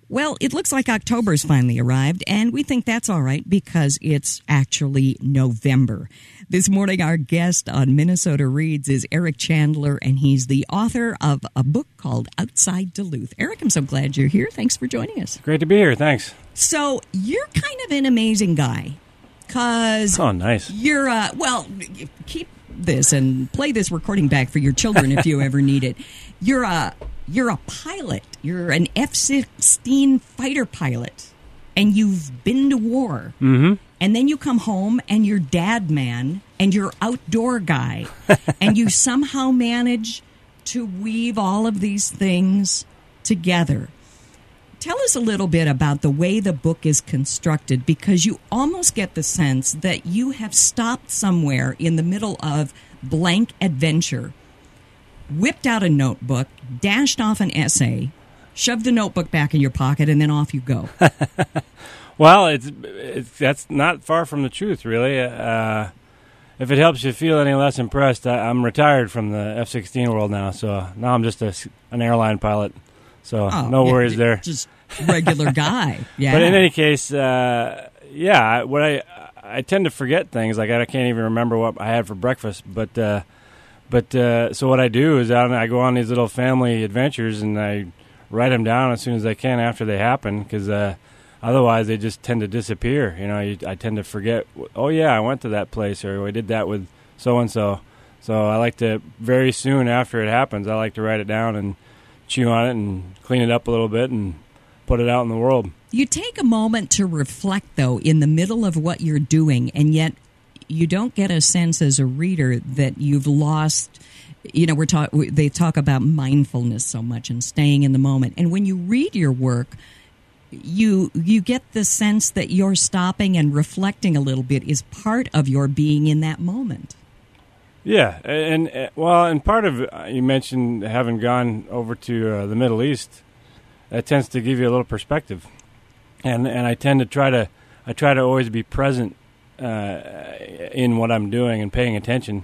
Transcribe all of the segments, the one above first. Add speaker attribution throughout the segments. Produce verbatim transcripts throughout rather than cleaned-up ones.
Speaker 1: Well, it looks like October's finally arrived, and we think that's all right because it's actually November. This morning, our guest on Minnesota Reads is Eric Chandler, and he's the author of a book called Outside Duluth. Eric, I'm so glad you're here. Thanks for joining us.
Speaker 2: Great to be here. Thanks.
Speaker 1: So you're kind of an amazing guy because
Speaker 2: oh, nice.
Speaker 1: You're, uh, well, keep this and play this recording back for your children if you ever need it. You're a... You're a pilot. You're an F sixteen fighter pilot, and you've been to war.
Speaker 2: Mm-hmm.
Speaker 1: And then you come home, and you're dad man, and you're outdoor guy, and you somehow manage to weave all of these things together. Tell us a little bit about the way the book is constructed, because you almost get the sense that you have stopped somewhere in the middle of blank adventure, whipped out a notebook, dashed off an essay, shoved the notebook back in your pocket, and then off you go.
Speaker 2: Well, it's, it's that's not far from the truth, really. Uh, if it helps you feel any less impressed, I, I'm retired from the F sixteen world now, so now I'm just a, an airline pilot. So
Speaker 1: oh,
Speaker 2: no
Speaker 1: yeah,
Speaker 2: worries there.
Speaker 1: Just regular guy. Yeah.
Speaker 2: But in any case, uh, yeah, what I I tend to forget things. Like I can't even remember what I had for breakfast, but. Uh, But uh, so what I do is I, I go on these little family adventures and I write them down as soon as I can after they happen because uh, otherwise they just tend to disappear. You know, you, I tend to forget, oh, yeah, I went to that place or I did that with so-and-so. So I like to, very soon after it happens, I like to write it down and chew on it and clean it up a little bit and put it out in the world.
Speaker 1: You take a moment to reflect, though, in the middle of what you're doing, and yet you don't get a sense as a reader that you've lost, you know, we're talk, they talk about mindfulness so much and staying in the moment. And when you read your work, you you get the sense that you're stopping and reflecting a little bit is part of your being in that moment.
Speaker 2: Yeah, and, and well, and part of it, you mentioned having gone over to uh, the Middle East, that tends to give you a little perspective. And and I tend to try to, I try to always be present Uh, in what I'm doing and paying attention.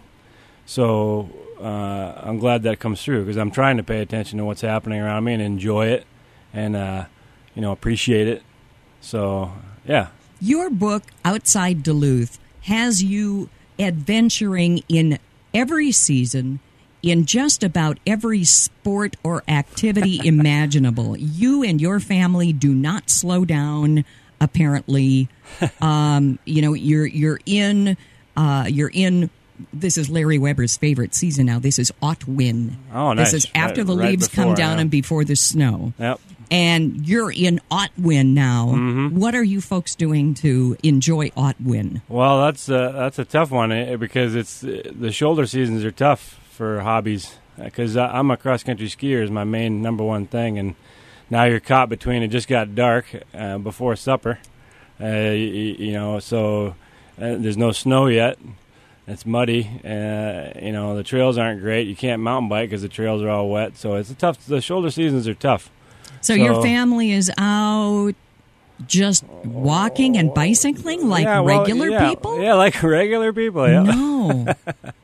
Speaker 2: So uh, I'm glad that comes through because I'm trying to pay attention to what's happening around me and enjoy it and, uh, you know, appreciate it. So, yeah.
Speaker 1: Your book, Outside Duluth, has you adventuring in every season, in just about every sport or activity imaginable. You and your family do not slow down. Apparently, um, you know, you're you're in uh, you're in. This is Larry Weber's favorite season now. This is Otwin.
Speaker 2: Oh, nice!
Speaker 1: This is after
Speaker 2: right,
Speaker 1: the
Speaker 2: right
Speaker 1: leaves
Speaker 2: before,
Speaker 1: come down
Speaker 2: yeah.
Speaker 1: and before the snow.
Speaker 2: Yep.
Speaker 1: And you're in Otwin now.
Speaker 2: Mm-hmm.
Speaker 1: What are you folks doing to enjoy Otwin?
Speaker 2: Well, that's uh, that's a tough one eh, because it's uh, the shoulder seasons are tough for hobbies because uh, I'm a cross country skier is my main number one thing and. Now you're caught between it just got dark uh, before supper, uh, you, you know, so uh, there's no snow yet. It's muddy. Uh, you know, the trails aren't great. You can't mountain bike because the trails are all wet. So it's a tough. The shoulder seasons are tough.
Speaker 1: So, so your family is out just walking and bicycling like
Speaker 2: yeah, well,
Speaker 1: regular
Speaker 2: yeah,
Speaker 1: people?
Speaker 2: Yeah, like regular people. Yeah.
Speaker 1: No.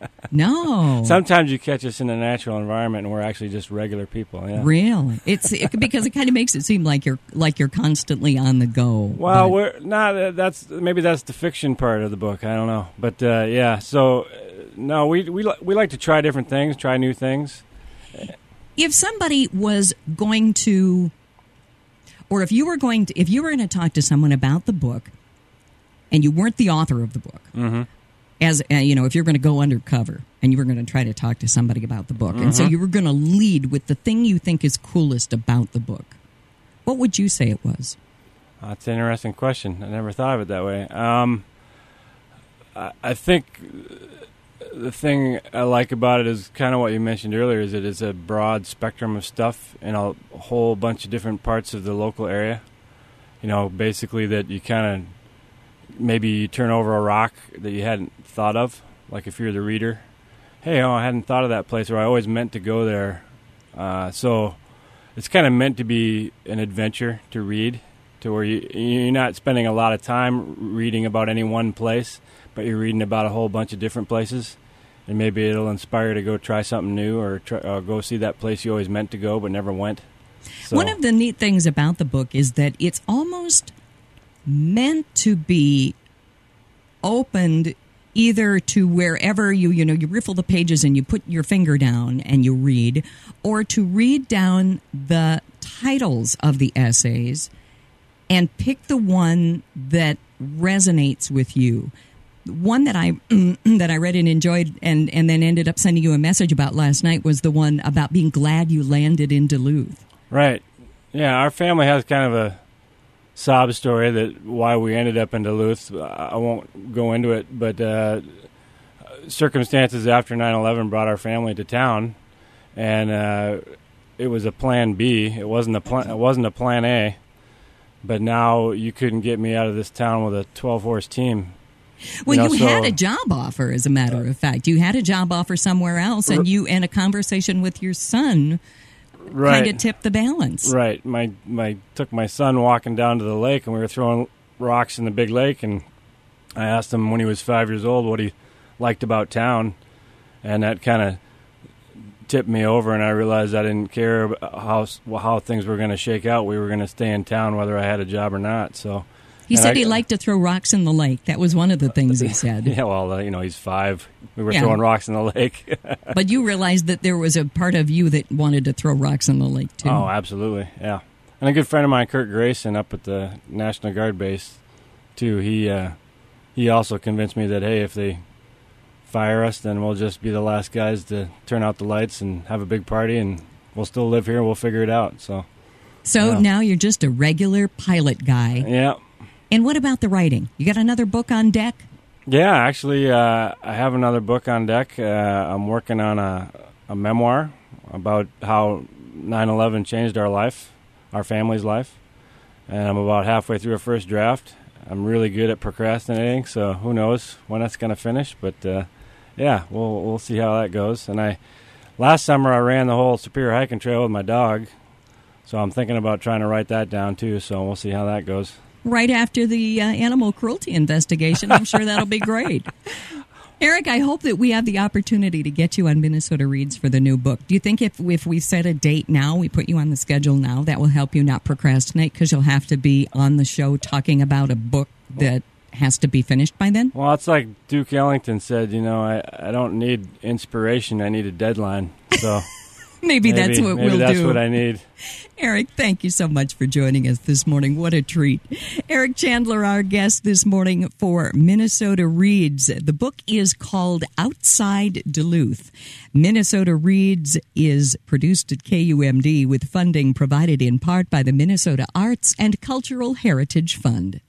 Speaker 1: No.
Speaker 2: Sometimes you catch us in a natural environment and we're actually just regular people. Yeah.
Speaker 1: Really? It's it, because it kind of makes it seem like you're like you're constantly on the go.
Speaker 2: Well,
Speaker 1: but.
Speaker 2: we're not. That's maybe that's the fiction part of the book. I don't know, but uh, yeah. So uh, no, we we we like to try different things, try new things.
Speaker 1: If somebody was going to, or if you were going to, if you were going to talk to someone about the book, and you weren't the author of the book.
Speaker 2: Mm-hmm.
Speaker 1: As uh, you know, if you're going to go undercover and you were going to try to talk to somebody about the book, mm-hmm. and so you were going to lead with the thing you think is coolest about the book, what would you say it was?
Speaker 2: That's an interesting question. I never thought of it that way. Um, I, I think the thing I like about it is kind of what you mentioned earlier, is it is a broad spectrum of stuff in a whole bunch of different parts of the local area. You know, basically that you kind of maybe you turn over a rock that you hadn't thought of, like if you're the reader. Hey, oh, I hadn't thought of that place, or I always meant to go there. Uh, so it's kind of meant to be an adventure to read, to where you, you're not spending a lot of time reading about any one place, but you're reading about a whole bunch of different places. And maybe it'll inspire you to go try something new or try, uh, go see that place you always meant to go but never went. So.
Speaker 1: One of the neat things about the book is that it's almost meant to be opened either to wherever you, you know, you riffle the pages and you put your finger down and you read, or to read down the titles of the essays and pick the one that resonates with you. One that I that I read and enjoyed and, and then ended up sending you a message about last night was the one about being glad you landed in Duluth.
Speaker 2: Right. Yeah, our family has kind of a sob story that why we ended up in Duluth. I won't go into it, but uh, circumstances after nine eleven brought our family to town, and uh, it was a plan B. It wasn't a plan. It wasn't a plan A. But now you couldn't get me out of this town with a twelve-horse team.
Speaker 1: Well, you, know,
Speaker 2: you
Speaker 1: so,
Speaker 2: had
Speaker 1: a job offer, as a matter of fact. You had a job offer somewhere else, and you and a conversation with your son
Speaker 2: right.
Speaker 1: kind of tipped the balance.
Speaker 2: Right. My my took my son walking down to the lake, and we were throwing rocks in the big lake, and I asked him when he was five years old what he liked about town, and that kind of tipped me over, and I realized I didn't care about how how things were going to shake out. We were going to stay in town whether I had a job or not. So.
Speaker 1: He
Speaker 2: and
Speaker 1: said
Speaker 2: I,
Speaker 1: he liked to throw rocks in the lake. That was one of the things he said.
Speaker 2: Yeah, well, uh, you know, he's five. We were
Speaker 1: yeah.
Speaker 2: throwing rocks in the lake.
Speaker 1: But you realized that there was a part of you that wanted to throw rocks in the lake, too.
Speaker 2: Oh, absolutely, yeah. And a good friend of mine, Kurt Grayson, up at the National Guard base, too, he uh, he also convinced me that, hey, if they fire us, then we'll just be the last guys to turn out the lights and have a big party, and we'll still live here and we'll figure it out. So,
Speaker 1: so
Speaker 2: yeah.
Speaker 1: Now you're just a regular pilot guy.
Speaker 2: Yeah.
Speaker 1: And what about the writing? You got another book on deck?
Speaker 2: Yeah, actually, uh, I have another book on deck. Uh, I'm working on a, a memoir about how nine eleven changed our life, our family's life. And I'm about halfway through a first draft. I'm really good at procrastinating, so who knows when that's going to finish. But, uh, yeah, we'll we'll see how that goes. And I last summer I ran the whole Superior Hiking Trail with my dog, so I'm thinking about trying to write that down, too. So we'll see how that goes.
Speaker 1: Right after the uh, animal cruelty investigation. I'm sure that'll be great. Eric, I hope that we have the opportunity to get you on Minnesota Reads for the new book. Do you think if, if we set a date now, we put you on the schedule now, that will help you not procrastinate because you'll have to be on the show talking about a book that has to be finished by then?
Speaker 2: Well, it's like Duke Ellington said, you know, I, I don't need inspiration, I need a deadline. So
Speaker 1: maybe, maybe that's what
Speaker 2: maybe
Speaker 1: we'll
Speaker 2: that's
Speaker 1: do.
Speaker 2: That's what I need.
Speaker 1: Eric, thank you so much for joining us this morning. What a treat. Eric Chandler, our guest this morning for Minnesota Reads. The book is called Outside Duluth. Minnesota Reads is produced at K U M D with funding provided in part by the Minnesota Arts and Cultural Heritage Fund.